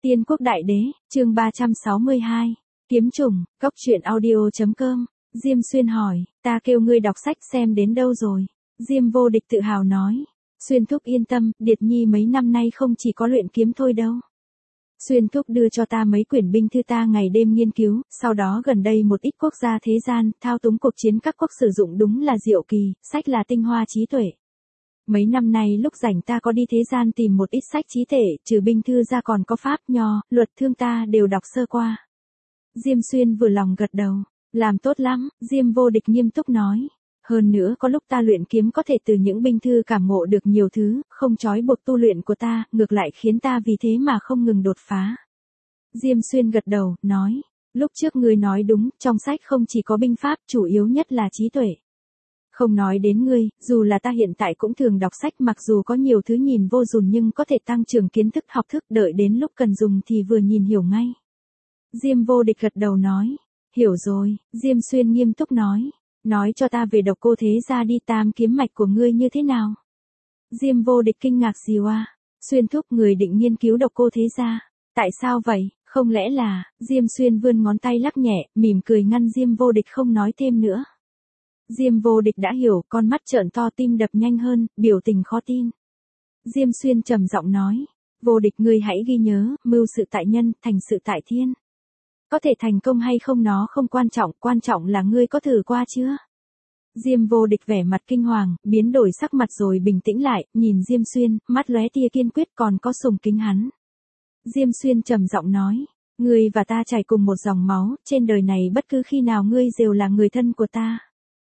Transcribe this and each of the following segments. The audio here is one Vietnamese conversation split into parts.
Tiên quốc đại đế, chương 362. Kiếm trùng, cóc truyện audio.com. Diêm Xuyên hỏi, ta kêu ngươi đọc sách xem đến đâu rồi? Diêm Vô Địch tự hào nói, Xuyên thúc yên tâm, Điệt Nhi mấy năm nay không chỉ có luyện kiếm thôi đâu. Xuyên thúc đưa cho ta mấy quyển binh thư ta ngày đêm nghiên cứu, sau đó gần đây một ít quốc gia thế gian, thao túng cuộc chiến các quốc sử dụng đúng là diệu kỳ, sách là tinh hoa trí tuệ. Mấy năm nay lúc rảnh ta có đi thế gian tìm một ít sách trí thể, trừ binh thư ra còn có pháp, nho, luật thương ta đều đọc sơ qua. Diêm Xuyên vừa lòng gật đầu, làm tốt lắm, Diêm Vô Địch nghiêm túc nói. Hơn nữa có lúc ta luyện kiếm có thể từ những binh thư cảm ngộ được nhiều thứ, không trói buộc tu luyện của ta, ngược lại khiến ta vì thế mà không ngừng đột phá. Diêm Xuyên gật đầu, nói, lúc trước ngươi nói đúng, trong sách không chỉ có binh pháp, chủ yếu nhất là trí tuệ. Không nói đến ngươi, dù là ta hiện tại cũng thường đọc sách mặc dù có nhiều thứ nhìn vô dụng nhưng có thể tăng trưởng kiến thức học thức, đợi đến lúc cần dùng thì vừa nhìn hiểu ngay. Diêm Vô Địch gật đầu nói, hiểu rồi, Diêm Xuyên nghiêm túc nói cho ta về Độc Cô Thế Gia đi, tam kiếm mạch của ngươi như thế nào? Diêm Vô Địch kinh ngạc gì oa, Xuyên thúc người định nghiên cứu Độc Cô Thế Gia, tại sao vậy, không lẽ là, Diêm Xuyên vươn ngón tay lắc nhẹ, mỉm cười ngăn Diêm Vô Địch không nói thêm nữa. Diêm Vô Địch đã hiểu, con mắt trợn to, tim đập nhanh hơn, biểu tình khó tin. Diêm Xuyên trầm giọng nói, Vô Địch ngươi hãy ghi nhớ, mưu sự tại nhân, thành sự tại thiên. Có thể thành công hay không nó không quan trọng là ngươi có thử qua chưa? Diêm Vô Địch vẻ mặt kinh hoàng, biến đổi sắc mặt rồi bình tĩnh lại, nhìn Diêm Xuyên, mắt lóe tia kiên quyết còn có sùng kính hắn. Diêm Xuyên trầm giọng nói, ngươi và ta chảy cùng một dòng máu, trên đời này bất cứ khi nào ngươi đều là người thân của ta.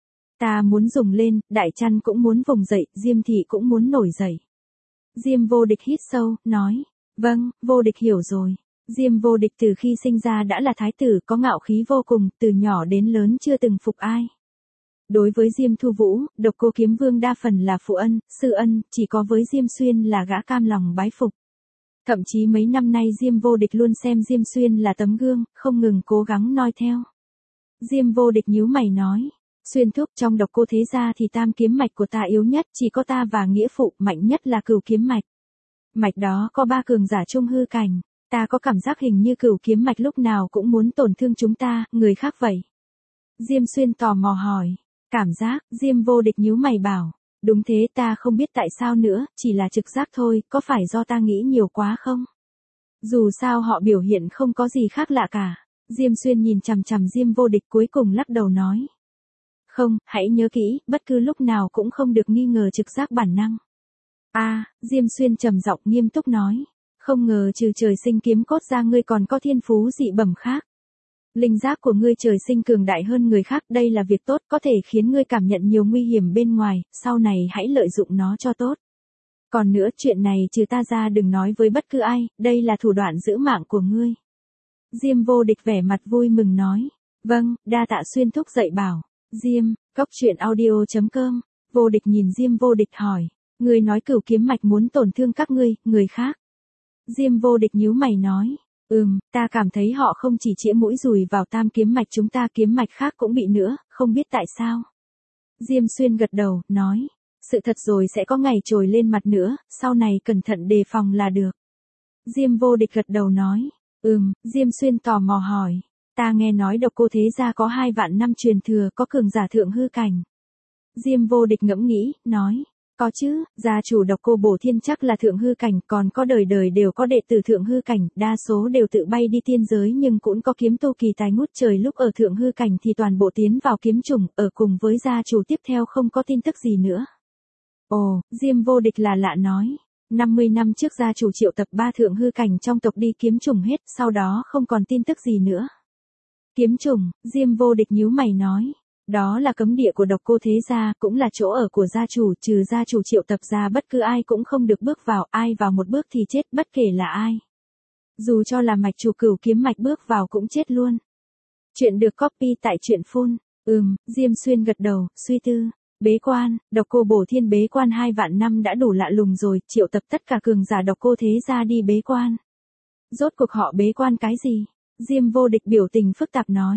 Ta muốn dùng lên, Đại Trăn cũng muốn vùng dậy, Diêm Thị cũng muốn nổi dậy. Diêm Vô Địch hít sâu, nói, vâng, Vô Địch hiểu rồi. Diêm Vô Địch từ khi sinh ra đã là thái tử, có ngạo khí vô cùng, từ nhỏ đến lớn chưa từng phục ai. Đối với Diêm Thu Vũ, Độc Cô Kiếm Vương đa phần là phụ ân, sư ân, chỉ có với Diêm Xuyên là gã cam lòng bái phục. Thậm chí mấy năm nay Diêm Vô Địch luôn xem Diêm Xuyên là tấm gương, không ngừng cố gắng noi theo. Diêm Vô Địch nhíu mày nói, Xuyên thúc, trong Độc Cô Thế Gia thì tam kiếm mạch của ta yếu nhất, chỉ có ta và nghĩa phụ, mạnh nhất là Cửu kiếm mạch. Mạch đó có 3 cường giả trung hư cảnh, ta có cảm giác hình như Cửu kiếm mạch lúc nào cũng muốn tổn thương chúng ta, người khác vậy. Diêm Xuyên tò mò hỏi, cảm giác, Diêm Vô Địch nhíu mày bảo, đúng thế, ta không biết tại sao nữa, chỉ là trực giác thôi, có phải do ta nghĩ nhiều quá không? Dù sao họ biểu hiện không có gì khác lạ cả. Diêm Xuyên nhìn chằm chằm Diêm Vô Địch cuối cùng lắc đầu nói, không, hãy nhớ kỹ, bất cứ lúc nào cũng không được nghi ngờ trực giác bản năng. Diêm Xuyên trầm giọng nghiêm túc nói, không ngờ trừ trời sinh kiếm cốt ra ngươi còn có thiên phú dị bẩm khác. Linh giác của ngươi trời sinh cường đại hơn người khác, đây là việc tốt, có thể khiến ngươi cảm nhận nhiều nguy hiểm bên ngoài, sau này hãy lợi dụng nó cho tốt. Còn nữa, chuyện này trừ ta ra đừng nói với bất cứ ai, đây là thủ đoạn giữ mạng của ngươi. Diêm Vô Địch vẻ mặt vui mừng nói, vâng, đa tạ Xuyên thúc dạy bảo. Diêm, cóc truyện audio.com. Vô Địch nhìn Diêm Vô Địch hỏi, ngươi nói Cửu kiếm mạch muốn tổn thương các ngươi, người khác. Diêm Vô Địch nhíu mày nói, ta cảm thấy họ không chỉ chĩa mũi dùi vào tam kiếm mạch chúng ta, kiếm mạch khác cũng bị nữa, không biết tại sao. Diêm Xuyên gật đầu, nói, sự thật rồi sẽ có ngày trồi lên mặt nữa, sau này cẩn thận đề phòng là được. Diêm Vô Địch gật đầu nói, Diêm Xuyên tò mò hỏi, ta nghe nói Độc Cô Thế Gia có 2 vạn năm truyền thừa, có cường giả thượng hư cảnh. Diêm Vô Địch ngẫm nghĩ, nói, có chứ, gia chủ Độc Cô Bổ Thiên chắc là thượng hư cảnh, còn có đời đời đều có đệ tử thượng hư cảnh, đa số đều tự bay đi tiên giới nhưng cũng có kiếm tu kỳ tài ngút trời, lúc ở thượng hư cảnh thì toàn bộ tiến vào kiếm chủng, ở cùng với gia chủ tiếp theo không có tin tức gì nữa. Ồ, Diêm Vô Địch là lạ nói, 50 năm trước gia chủ triệu tập 3 thượng hư cảnh trong tộc đi kiếm chủng hết, sau đó không còn tin tức gì nữa. Kiếm chủng, Diêm Vô Địch nhíu mày nói, đó là cấm địa của Độc Cô Thế Gia, cũng là chỗ ở của gia chủ, trừ gia chủ triệu tập ra bất cứ ai cũng không được bước vào, ai vào một bước thì chết, bất kể là ai. Dù cho là mạch chủ Cửu kiếm mạch bước vào cũng chết luôn. Chuyện được copy tại truyện phun. Diêm Xuyên gật đầu, suy tư. Bế quan, Độc Cô Bổ Thiên bế quan 2 vạn năm đã đủ lạ lùng rồi, triệu tập tất cả cường giả Độc Cô Thế Gia đi bế quan. Rốt cuộc họ bế quan cái gì? Diêm Vô Địch biểu tình phức tạp nói,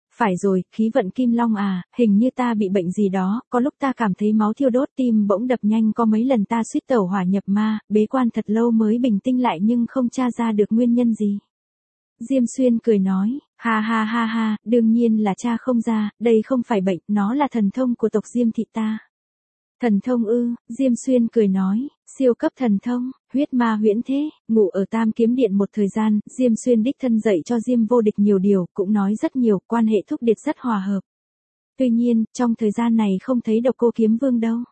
Phải rồi, khí vận Kim Long à, hình như ta bị bệnh gì đó, có lúc ta cảm thấy máu thiêu đốt tim bỗng đập nhanh, có mấy lần ta suýt tẩu hỏa nhập ma, bế quan thật lâu mới bình tĩnh lại nhưng không tra ra được nguyên nhân gì. Diêm Xuyên cười nói, ha ha ha ha, đương nhiên là cha không ra, đây không phải bệnh, nó là thần thông của tộc Diêm thị ta. Thần thông ư? Diêm Xuyên cười nói, siêu cấp thần thông, huyết ma huyễn thế, ngủ ở Tam Kiếm Điện một thời gian, Diêm Xuyên đích thân dạy cho Diêm Vô Địch nhiều điều, cũng nói rất nhiều, quan hệ thúc địch rất hòa hợp. Tuy nhiên, trong thời gian này không thấy Độc Cô Kiếm Vương đâu.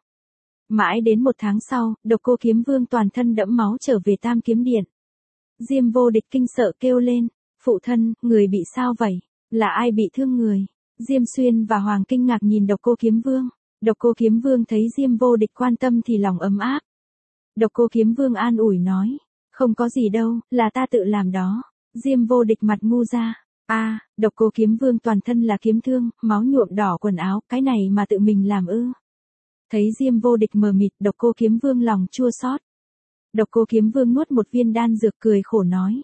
Mãi đến một tháng sau, Độc Cô Kiếm Vương toàn thân đẫm máu trở về Tam Kiếm Điện. Diêm Vô Địch kinh sợ kêu lên, phụ thân, người bị sao vậy? Là ai bị thương người? Diêm Xuyên và Hoàng kinh ngạc nhìn Độc Cô Kiếm Vương. Độc Cô Kiếm Vương thấy Diêm Vô Địch quan tâm thì lòng ấm áp. Độc Cô Kiếm Vương an ủi nói, không có gì đâu, là ta tự làm đó. Diêm Vô Địch mặt ngu ra. Độc Cô Kiếm Vương toàn thân là kiếm thương, máu nhuộm đỏ quần áo, cái này mà tự mình làm ư? Thấy Diêm Vô Địch mờ mịt, Độc Cô Kiếm Vương lòng chua xót. Độc Cô Kiếm Vương nuốt một viên đan dược cười khổ nói.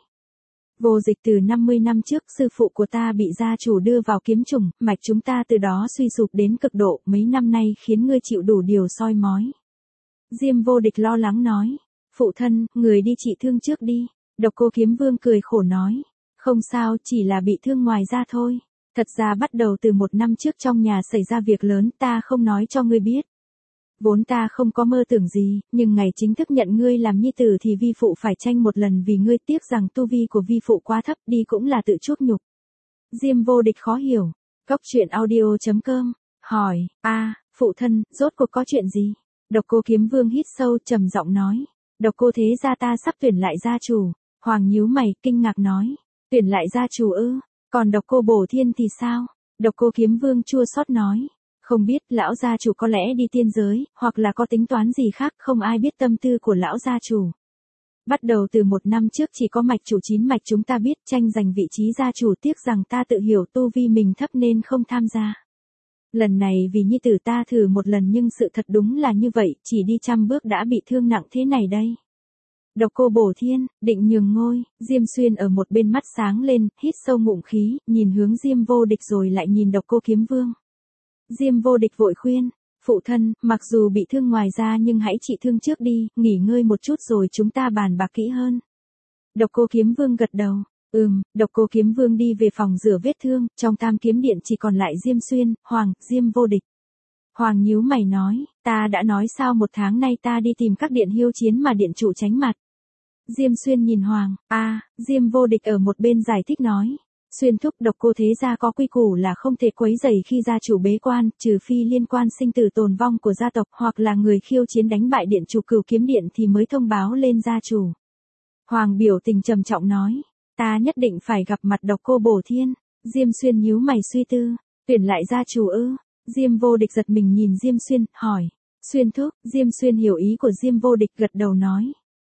Vô Dịch, từ 50 năm trước sư phụ của ta bị gia chủ đưa vào kiếm chủng, mạch chúng ta từ đó suy sụp đến cực độ, mấy năm nay khiến ngươi chịu đủ điều soi mói. Diêm Vô Địch lo lắng nói, phụ thân, người đi trị thương trước đi. Độc Cô Kiếm Vương cười khổ nói, không sao, chỉ là bị thương ngoài da thôi. Thật ra bắt đầu từ một năm trước trong nhà xảy ra việc lớn, ta không nói cho ngươi biết. Vốn ta không có mơ tưởng gì, nhưng ngày chính thức nhận ngươi làm nhi tử thì vi phụ phải tranh một lần vì ngươi, tiếc rằng tu vi của vi phụ quá thấp, đi cũng là tự chuốc nhục. Diêm Vô Địch khó hiểu. Cốc truyện audio.com hỏi, phụ thân, rốt cuộc có chuyện gì? Độc Cô Kiếm Vương hít sâu trầm giọng nói, Độc Cô thế gia ta sắp tuyển lại gia chủ. Hoàng nhíu mày, kinh ngạc nói, tuyển lại gia chủ ư? Còn Độc Cô Bổ Thiên thì sao? Độc Cô Kiếm Vương chua xót nói, không biết, lão gia chủ có lẽ đi tiên giới, hoặc là có tính toán gì khác, không ai biết tâm tư của lão gia chủ. Bắt đầu từ một năm trước chỉ có mạch chủ 9 mạch chúng ta biết tranh giành vị trí gia chủ, tiếc rằng ta tự hiểu tu vi mình thấp nên không tham gia. Lần này vì nhi tử ta thử một lần nhưng sự thật đúng là như vậy, chỉ đi 100 bước đã bị thương nặng thế này đây. Độc Cô Bổ Thiên, định nhường ngôi. Diêm Xuyên ở một bên mắt sáng lên, hít sâu ngụm khí, nhìn hướng Diêm Vô Địch rồi lại nhìn Độc Cô Kiếm Vương. Diêm Vô Địch vội khuyên, phụ thân, mặc dù bị thương ngoài da nhưng hãy trị thương trước đi, nghỉ ngơi một chút rồi chúng ta bàn bạc kỹ hơn. Độc Cô Kiếm Vương gật đầu, Độc Cô Kiếm Vương đi về phòng rửa vết thương, trong Tam Kiếm Điện chỉ còn lại Diêm Xuyên, Hoàng, Diêm Vô Địch. Hoàng nhíu mày nói, ta đã nói sao một tháng nay ta đi tìm các điện hiêu chiến mà điện chủ tránh mặt. Diêm Xuyên nhìn Hoàng, Diêm Vô Địch ở một bên giải thích nói. Xuyên thúc, Độc Cô thế gia có quy củ là không thể quấy rầy khi gia chủ bế quan, trừ phi liên quan sinh tử tồn vong của gia tộc hoặc là người khiêu chiến đánh bại điện chủ Cửu Kiếm Điện thì mới thông báo lên gia chủ. Hoàng biểu tình trầm trọng nói, ta nhất định phải gặp mặt Độc Cô Bổ Thiên. Diêm Xuyên nhíu mày suy tư, tuyển lại gia chủ ư? Diêm Vô Địch giật mình nhìn Diêm Xuyên, hỏi, Xuyên thúc. Diêm Xuyên hiểu ý của Diêm Vô Địch gật đầu nói,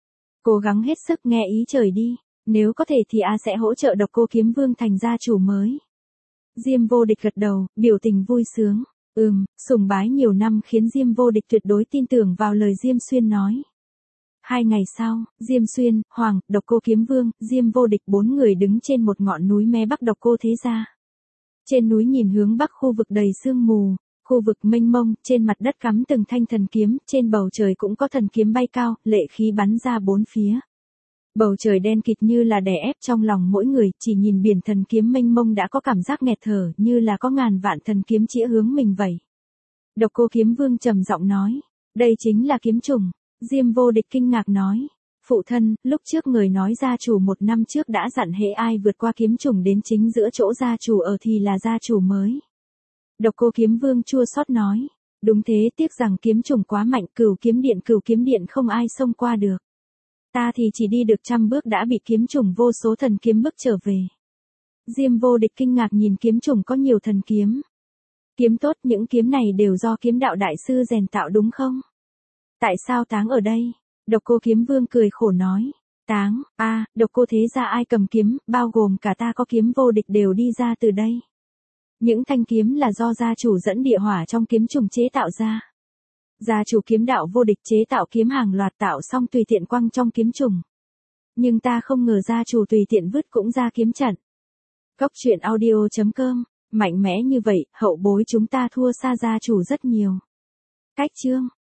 cố gắng hết sức nghe ý trời đi. Nếu có thể thì sẽ hỗ trợ Độc Cô Kiếm Vương thành gia chủ mới. Diêm Vô Địch gật đầu, biểu tình vui sướng. Sùng bái nhiều năm khiến Diêm Vô Địch tuyệt đối tin tưởng vào lời Diêm Xuyên nói. 2 ngày sau, Diêm Xuyên, Hoàng, Độc Cô Kiếm Vương, Diêm Vô Địch 4 người đứng trên một ngọn núi mé bắc Độc Cô thế gia. Trên núi nhìn hướng bắc khu vực đầy sương mù, khu vực mênh mông, trên mặt đất cắm từng thanh thần kiếm, trên bầu trời cũng có thần kiếm bay cao, lệ khí bắn ra bốn phía. Bầu trời đen kịt như là đè ép trong lòng mỗi người, chỉ nhìn biển thần kiếm mênh mông đã có cảm giác nghẹt thở, như là có ngàn vạn thần kiếm chĩa hướng mình vậy. Độc Cô Kiếm Vương trầm giọng nói, đây chính là kiếm chủng. Diêm Vô Địch kinh ngạc nói, phụ thân, lúc trước người nói gia chủ một năm trước đã dặn hễ ai vượt qua kiếm chủng đến chính giữa chỗ gia chủ ở thì là gia chủ mới. Độc Cô Kiếm Vương chua xót nói, đúng thế, tiếc rằng kiếm chủng quá mạnh, Cửu Kiếm Điện không ai xông qua được. Ta thì chỉ đi được 100 bước đã bị kiếm chủng vô số thần kiếm bức trở về. Diêm Vô Địch kinh ngạc nhìn kiếm chủng có nhiều thần kiếm. Kiếm tốt, những kiếm này đều do kiếm đạo đại sư rèn tạo đúng không? Tại sao táng ở đây? Độc Cô Kiếm Vương cười khổ nói. Táng, Độc Cô thế gia ai cầm kiếm, bao gồm cả ta có kiếm vô địch đều đi ra từ đây. Những thanh kiếm là do gia chủ dẫn địa hỏa trong kiếm chủng chế tạo ra. Gia chủ kiếm đạo vô địch chế tạo kiếm hàng loạt tạo xong tùy tiện quăng trong kiếm chủng. Nhưng ta không ngờ gia chủ tùy tiện vứt cũng ra kiếm trận. Cốc truyện audio.com Mạnh mẽ như vậy, hậu bối chúng ta thua xa gia chủ rất nhiều. Cách chương